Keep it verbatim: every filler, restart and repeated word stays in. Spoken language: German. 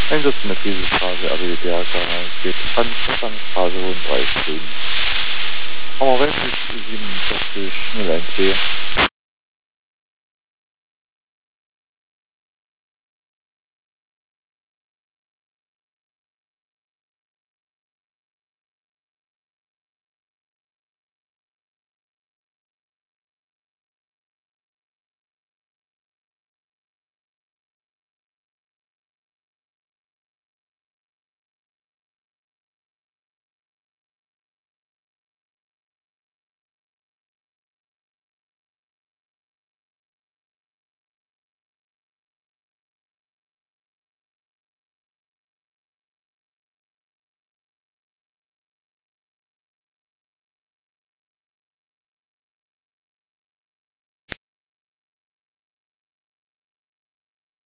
Einsatz in der Krisenphase, A B D R K, geht Anfangsphase Rundenpreis grün. Hammer siebenundvierzig null eins B.